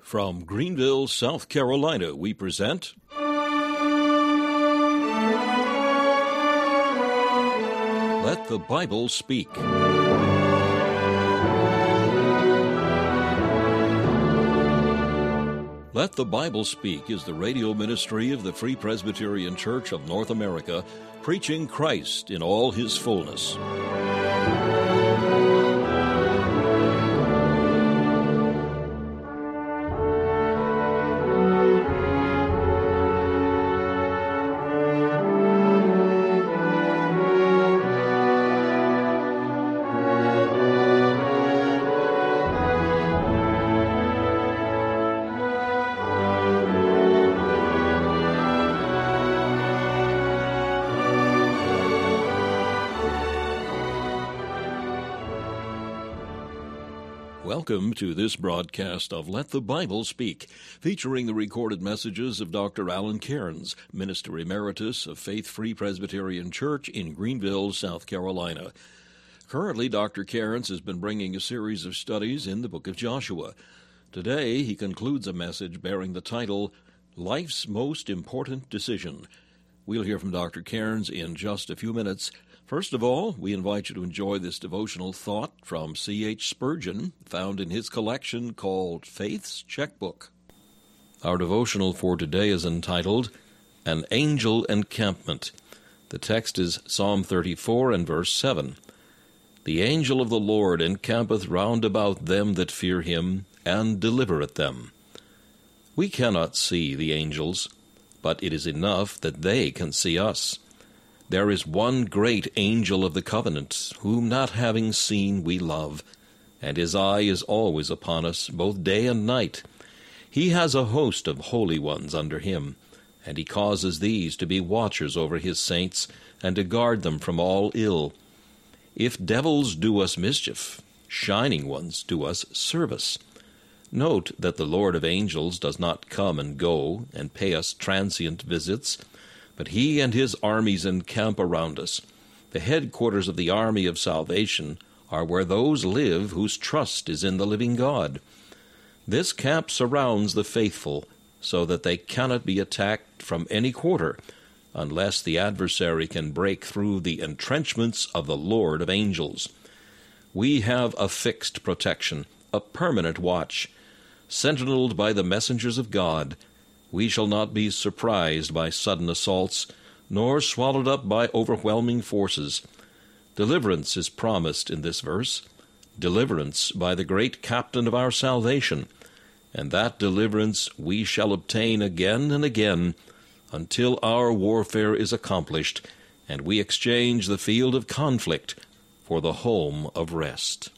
From Greenville, South Carolina, we present Let the Bible Speak. Let the Bible Speak is the radio ministry of the Free Presbyterian Church of North America, preaching Christ in all his fullness. Welcome to this broadcast of Let the Bible Speak, featuring the recorded messages of Dr. Alan Cairns, Minister Emeritus of Faith Free Presbyterian Church in Greenville, South Carolina. Currently, Dr. Cairns has been bringing a series of studies in the book of Joshua. Today, he concludes a message bearing the title, Life's Most Important Decision. We'll hear from Dr. Cairns in just a few minutes. First of all, we invite you to enjoy this devotional thought from C.H. Spurgeon, found in his collection called Faith's Checkbook. Our devotional for today is entitled, An Angel Encampment. The text is Psalm 34 and verse 7. The angel of the Lord encampeth round about them that fear him, and delivereth them. We cannot see the angels, but it is enough that they can see us. There is one great angel of the covenant, whom not having seen we love, and his eye is always upon us, both day and night. He has a host of holy ones under him, and he causes these to be watchers over his saints, and to guard them from all ill. If devils do us mischief, shining ones do us service. Note that the Lord of angels does not come and go, and pay us transient visits, but he and his armies encamp around us. The headquarters of the army of salvation are where those live whose trust is in the living God. This camp surrounds the faithful, so that they cannot be attacked from any quarter, unless the adversary can break through the entrenchments of the Lord of angels. We have a fixed protection, a permanent watch. Sentineled by the messengers of God, we shall not be surprised by sudden assaults, nor swallowed up by overwhelming forces. Deliverance is promised in this verse, deliverance by the great captain of our salvation, and that deliverance we shall obtain again and again, until our warfare is accomplished, and we exchange the field of conflict for the home of rest.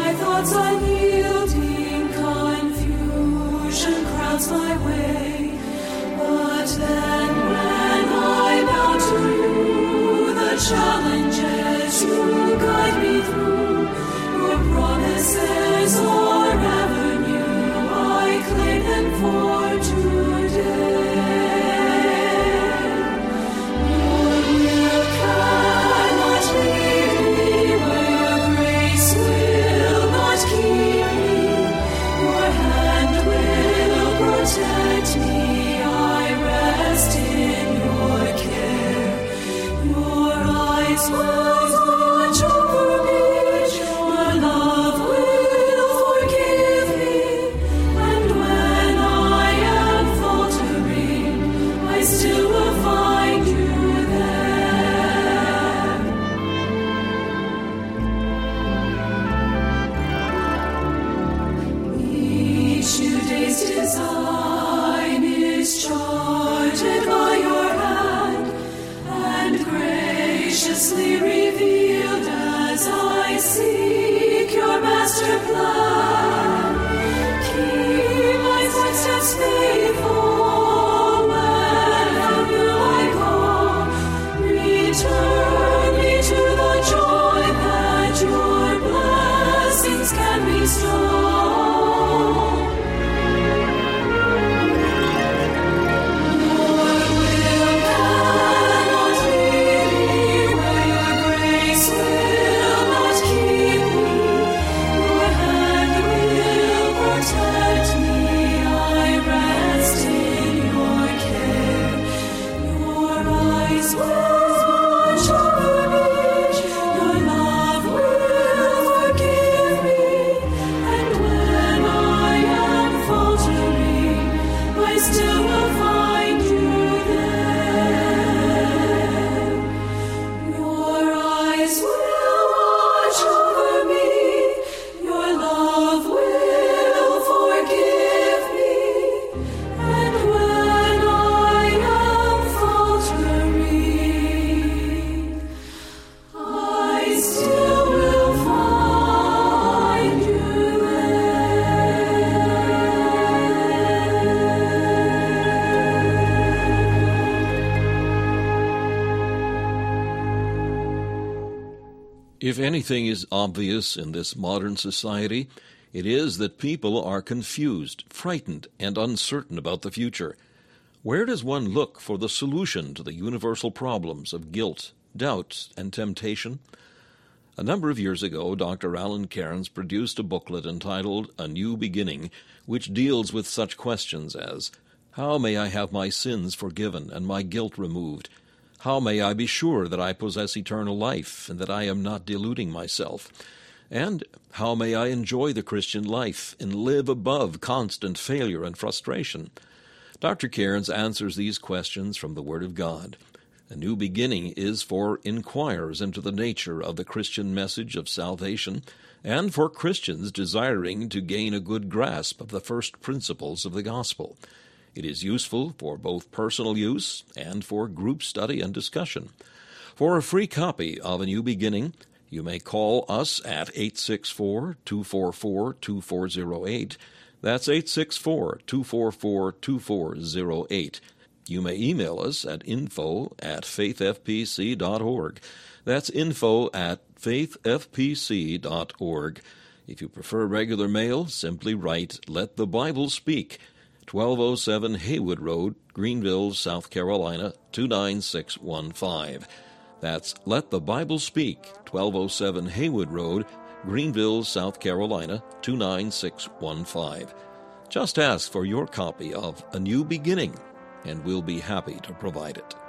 Unyielding confusion crowds my way. If anything is obvious in this modern society, it is that people are confused, frightened, and uncertain about the future. Where does one look for the solution to the universal problems of guilt, doubt, and temptation? A number of years ago, Dr. Alan Cairns produced a booklet entitled A New Beginning, which deals with such questions as, how may I have my sins forgiven and my guilt removed? How may I be sure that I possess eternal life and that I am not deluding myself? And how may I enjoy the Christian life and live above constant failure and frustration? Dr. Cairns answers these questions from the Word of God. A New Beginning is for inquirers into the nature of the Christian message of salvation and for Christians desiring to gain a good grasp of the first principles of the gospel. It is useful for both personal use and for group study and discussion. For a free copy of A New Beginning, you may call us at 864-244-2408. That's 864-244-2408. You may email us at info@faithfpc.org. That's info@faithfpc.org. If you prefer regular mail, simply write Let the Bible Speak, 1207 Haywood Road, Greenville, South Carolina, 29615. That's Let the Bible Speak, 1207 Haywood Road, Greenville, South Carolina, 29615. Just ask for your copy of A New Beginning, and we'll be happy to provide it.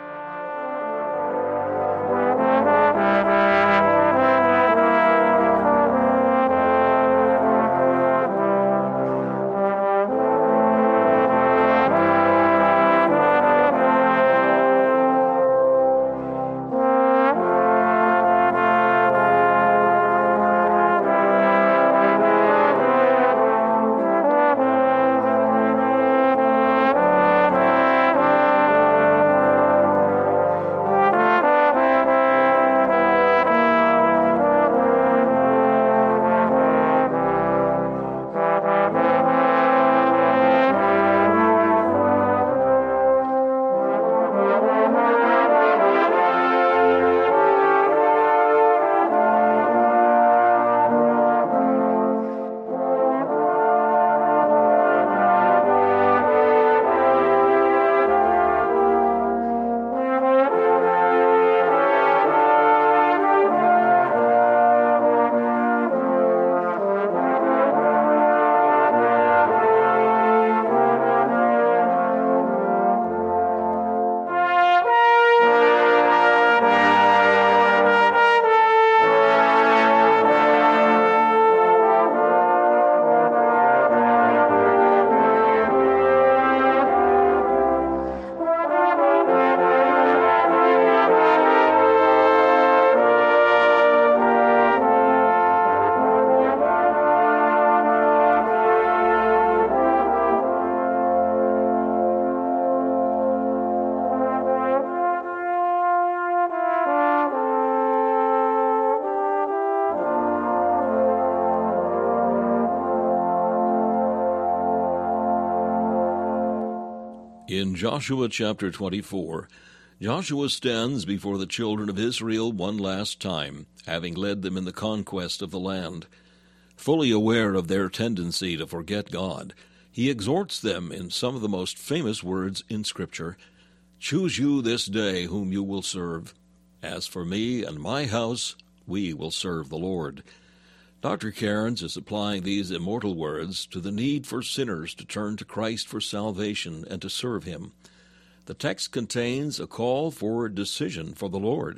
In Joshua chapter 24, Joshua stands before the children of Israel one last time, having led them in the conquest of the land. Fully aware of their tendency to forget God, he exhorts them in some of the most famous words in Scripture. Choose you this day whom you will serve. As for me and my house, we will serve the Lord. Dr. Cairns is applying these immortal words to the need for sinners to turn to Christ for salvation and to serve him. The text contains a call for decision for the Lord.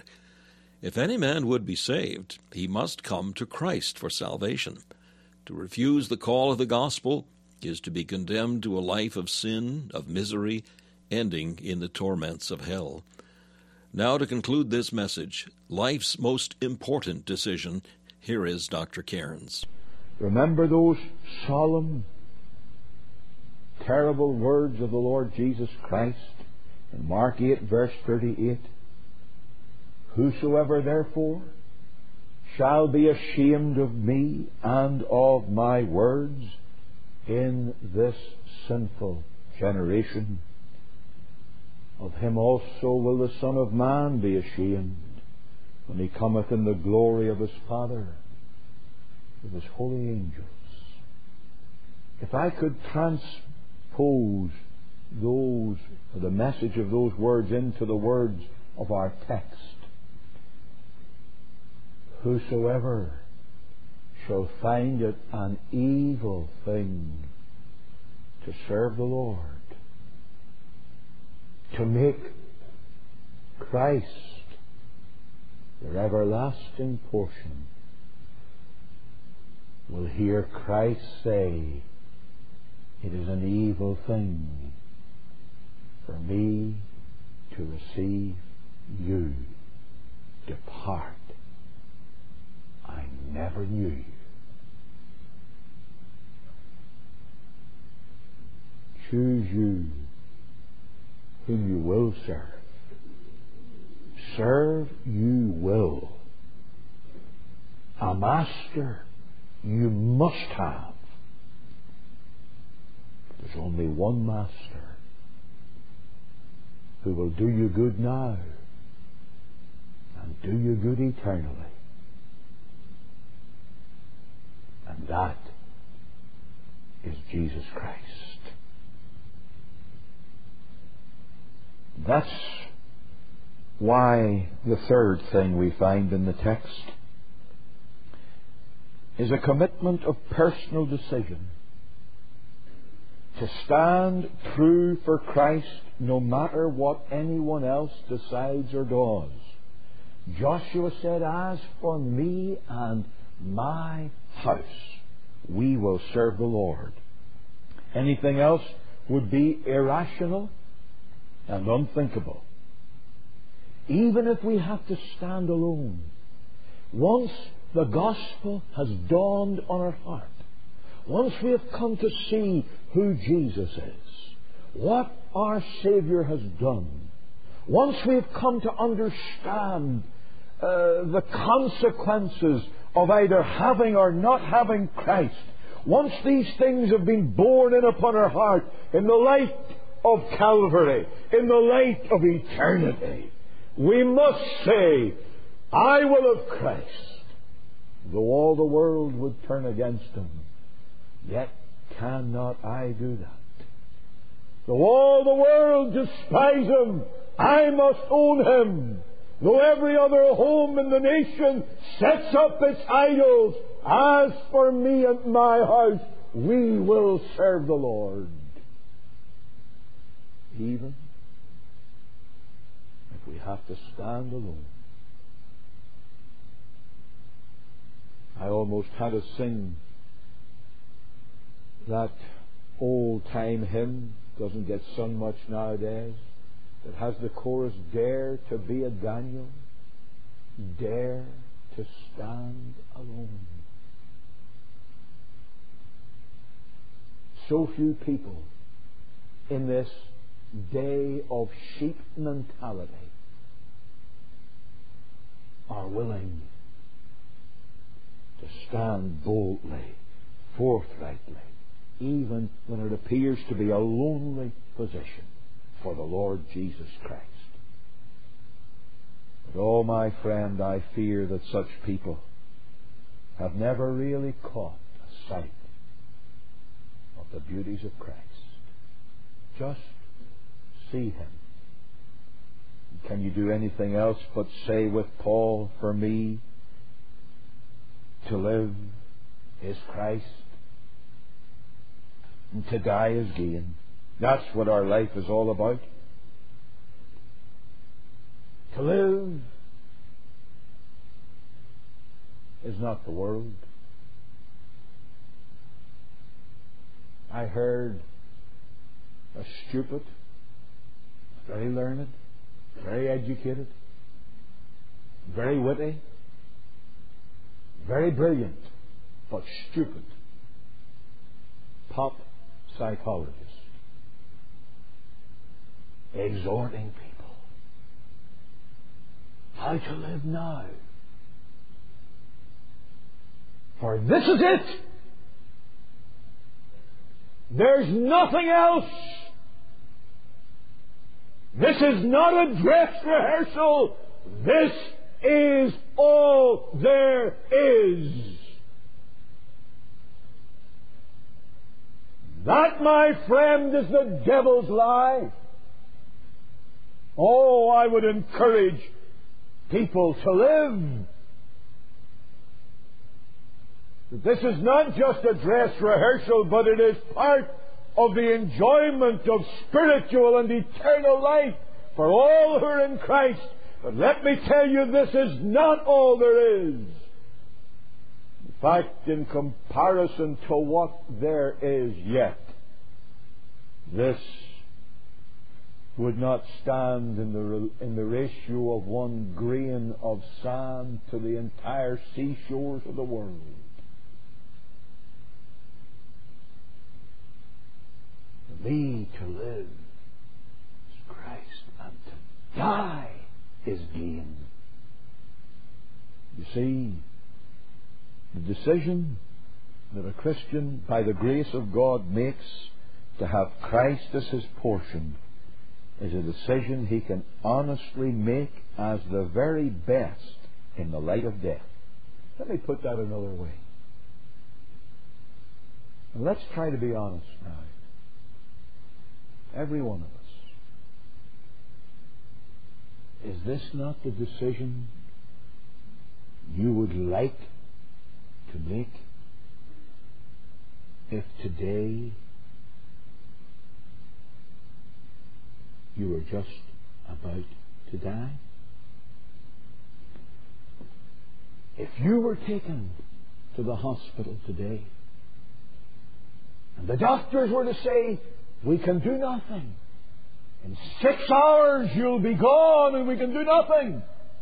If any man would be saved, he must come to Christ for salvation. To refuse the call of the gospel is to be condemned to a life of sin, of misery, ending in the torments of hell. Now, to conclude this message, life's most important decision, here is Dr. Cairns. Remember those solemn, terrible words of the Lord Jesus Christ in Mark 8, verse 38. Whosoever therefore shall be ashamed of me and of my words in this sinful generation, of him also will the Son of Man be ashamed when He cometh in the glory of His Father with His holy angels. If I could transpose the message of those words into the words of our text, whosoever shall find it an evil thing to serve the Lord, to make Christ their everlasting portion, will hear Christ say, it is an evil thing for me to receive you. Depart. I never knew you. Choose you whom you will serve. Serve you will. A master you must have. There's only one master who will do you good now and do you good eternally. And that is Jesus Christ. That's why the third thing we find in the text is a commitment of personal decision to stand true for Christ no matter what anyone else decides or does. Joshua said, as for me and my house, we will serve the Lord. Anything else would be irrational and unthinkable. Even if we have to stand alone, once the gospel has dawned on our heart, once we have come to see who Jesus is, what our Savior has done, once we have come to understand the consequences of either having or not having Christ, once these things have been borne in upon our heart in the light of Calvary, in the light of eternity, we must say, I will have Christ. Though all the world would turn against Him, yet cannot I do that. Though all the world despise Him, I must own Him. Though every other home in the nation sets up its idols, as for me and my house, we will serve the Lord. Even if we have to stand alone. I almost had to sing that old-time hymn, doesn't get sung much nowadays, that has the chorus, dare to be a Daniel, dare to stand alone. So few people in this day of sheep mentality are willing to stand boldly, forthrightly, even when it appears to be a lonely position for the Lord Jesus Christ. But oh, my friend, I fear that such people have never really caught a sight of the beauties of Christ. Just see Him. Can you do anything else but say with Paul, for me to live is Christ, and to die is gain. That's what our life is all about. To live is not the world. I heard a stupid, very learned, very educated, very witty, very brilliant, but stupid pop psychologist exhorting people how to live now. For this is it. There's nothing else. This is not a dress rehearsal. This is all there is. That, my friend, is the devil's lie. Oh, I would encourage people to live. This is not just a dress rehearsal, but it is part of the enjoyment of spiritual and eternal life for all who are in Christ. But let me tell you, this is not all there is. In fact, in comparison to what there is yet, this would not stand in the ratio of one grain of sand to the entire seashores of the world. For me to live is Christ, and to die is gain. You see, the decision that a Christian, by the grace of God, makes to have Christ as his portion is a decision he can honestly make as the very best in the light of death. Let me put that another way. And let's try to be honest now. Every one of us. Is this not the decision you would like to make if today you were just about to die? If you were taken to the hospital today and the doctors were to say, we can do nothing. In 6 hours you'll be gone and we can do nothing.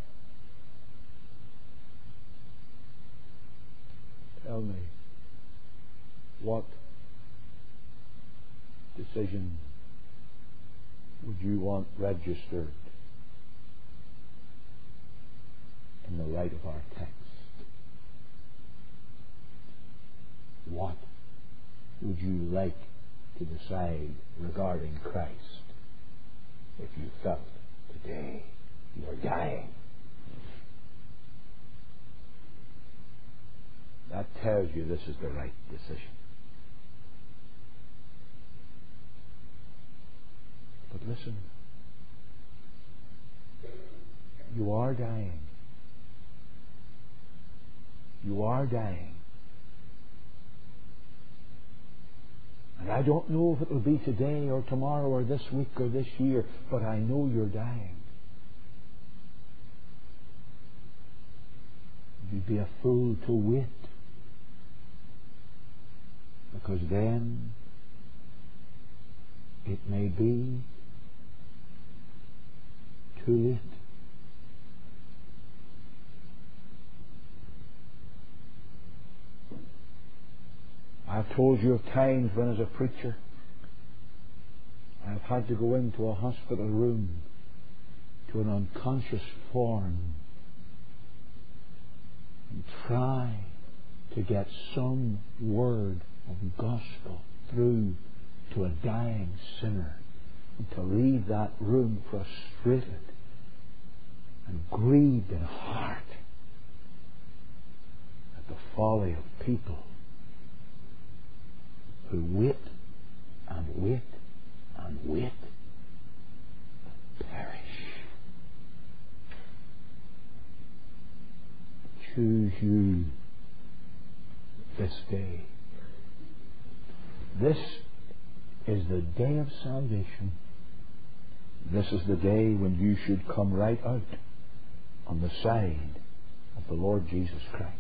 Tell me, what decision would you want registered in the light of our text? What would you like to decide regarding Christ if you felt today you are dying? That tells you this is the right decision. But listen, you are dying. You are dying. And I don't know if it will be today or tomorrow or this week or this year, but I know you're dying. You'd be a fool to wait, because then it may be too late. I've told you of times when, as a preacher, I've had to go into a hospital room to an unconscious form and try to get some word of gospel through to a dying sinner, and to leave that room frustrated and grieved in heart at the folly of people who wait and wait and wait and perish. Choose you this day. This is the day of salvation. This is the day when you should come right out on the side of the Lord Jesus Christ.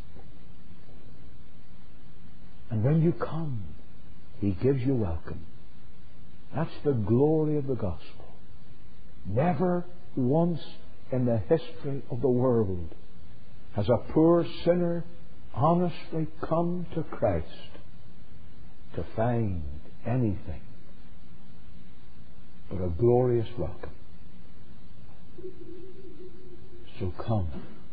And when you come, He gives you welcome. That's the glory of the gospel. Never once in the history of the world has a poor sinner honestly come to Christ to find anything but a glorious welcome. So come.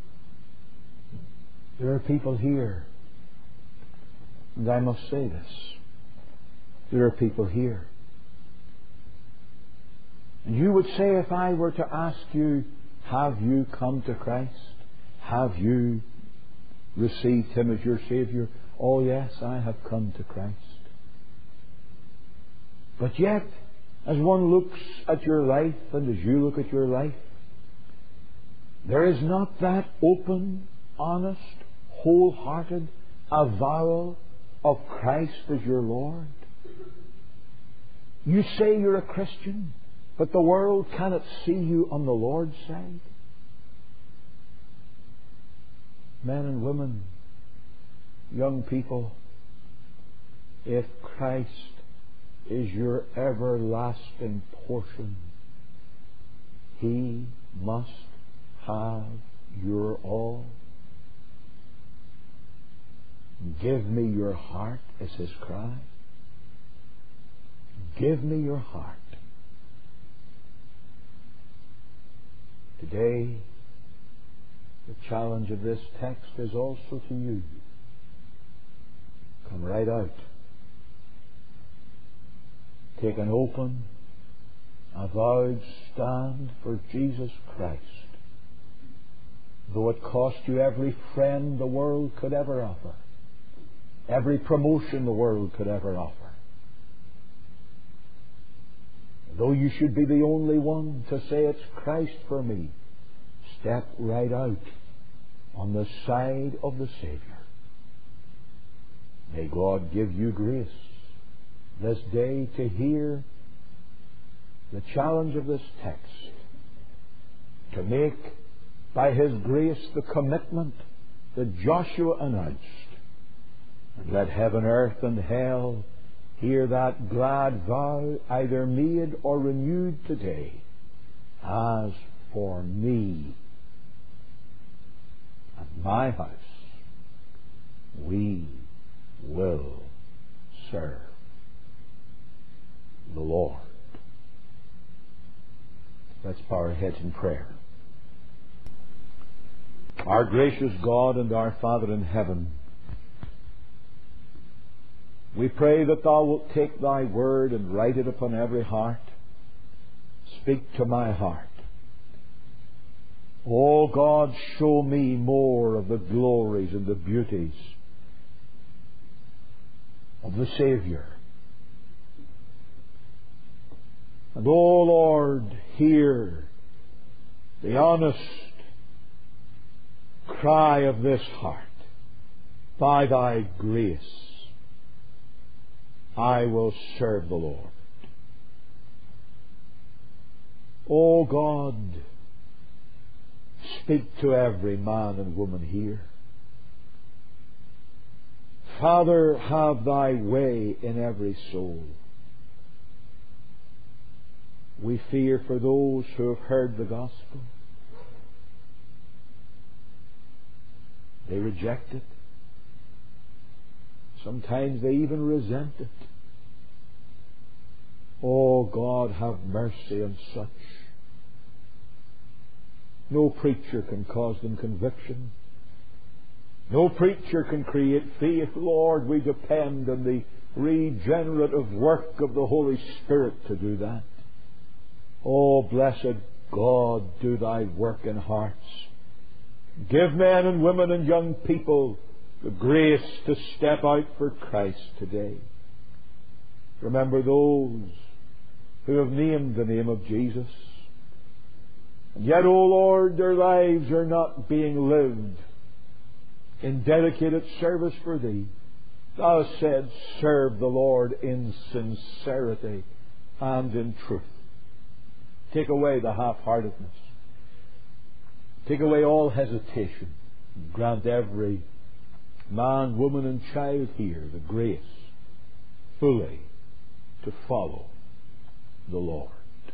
There are people here, and I must say this, there are people here, and you would say, if I were to ask you, Have you come to Christ? Have you received Him as your Saviour? Oh yes, I have come to Christ. But yet, as one looks at your life and as you look at your life, there is not that open, honest, wholehearted avowal of Christ as your Lord. You say you're a Christian, but the world cannot see you on the Lord's side. Men and women, young people, if Christ is your everlasting portion, He must have your all. Give me your heart is His cry. Give me your heart. Today, the challenge of this text is also to you. Come right out. Take an open, avowed stand for Jesus Christ, though it cost you every friend the world could ever offer, every promotion the world could ever offer. Though you should be the only one to say it's Christ for me, step right out on the side of the Saviour. May God give you grace this day to hear the challenge of this text, to make by His grace the commitment that Joshua announced, and let heaven, earth and hell hear that glad vow either made or renewed today. As for me and my house, we will serve the Lord. Let's bow our heads in prayer. Our gracious God and our Father in heaven, we pray that Thou wilt take Thy word and write it upon every heart. Speak to my heart. O God, show me more of the glories and the beauties of the Saviour. And, O Lord, hear the honest cry of this heart. By Thy grace, I will serve the Lord. O God, speak to every man and woman here. Father, have Thy way in every soul. We fear for those who have heard the gospel. They reject it. Sometimes they even resent it. Oh God, have mercy on such. No preacher can cause them conviction. No preacher can create faith. Lord, we depend on the regenerative work of the Holy Spirit to do that. Oh, blessed God, do Thy work in hearts. Give men and women and young people the grace to step out for Christ today. Remember those who have named the name of Jesus. And yet, O Lord, their lives are not being lived in dedicated service for Thee. Thou said, serve the Lord in sincerity and in truth. Take away the half-heartedness. Take away all hesitation. Grant every man, woman and child here the grace fully to follow the Lord.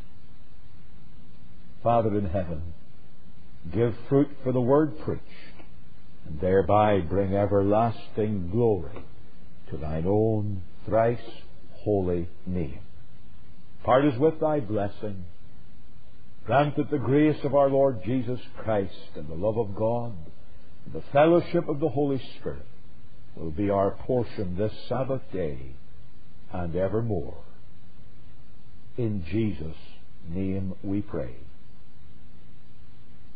Father in heaven, give fruit for the word preached, and thereby bring everlasting glory to Thine own thrice holy name. Part us with Thy blessing. Grant that the grace of our Lord Jesus Christ and the love of God and the fellowship of the Holy Spirit will be our portion this Sabbath day and evermore. In Jesus' name we pray.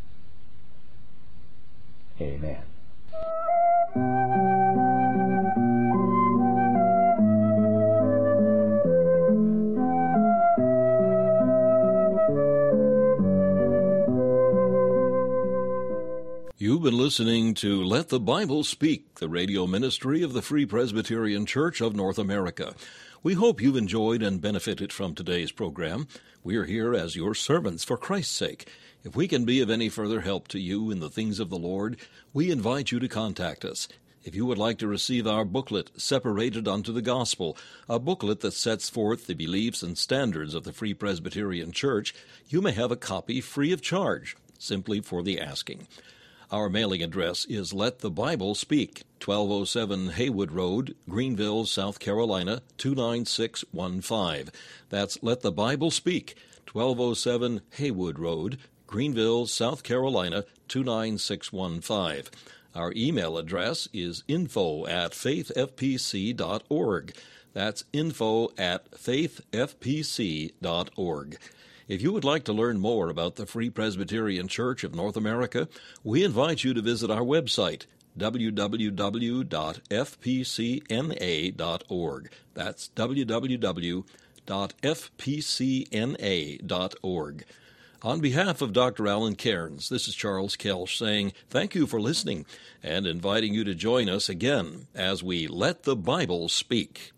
Amen. You've been listening to Let the Bible Speak, the radio ministry of the Free Presbyterian Church of North America. We hope you've enjoyed and benefited from today's program. We are here as your servants for Christ's sake. If we can be of any further help to you in the things of the Lord, we invite you to contact us. If you would like to receive our booklet, Separated Unto the Gospel, a booklet that sets forth the beliefs and standards of the Free Presbyterian Church, you may have a copy free of charge, simply for the asking. Our mailing address is Let the Bible Speak, 1207 Haywood Road, Greenville, South Carolina, 29615. That's Let the Bible Speak, 1207 Haywood Road, Greenville, South Carolina, 29615. Our email address is info@faithfpc.org. That's info@faithfpc.org. If you would like to learn more about the Free Presbyterian Church of North America, we invite you to visit our website, www.fpcna.org. That's www.fpcna.org. On behalf of Dr. Alan Cairns, this is Charles Kelsch saying thank you for listening and inviting you to join us again as we Let the Bible Speak.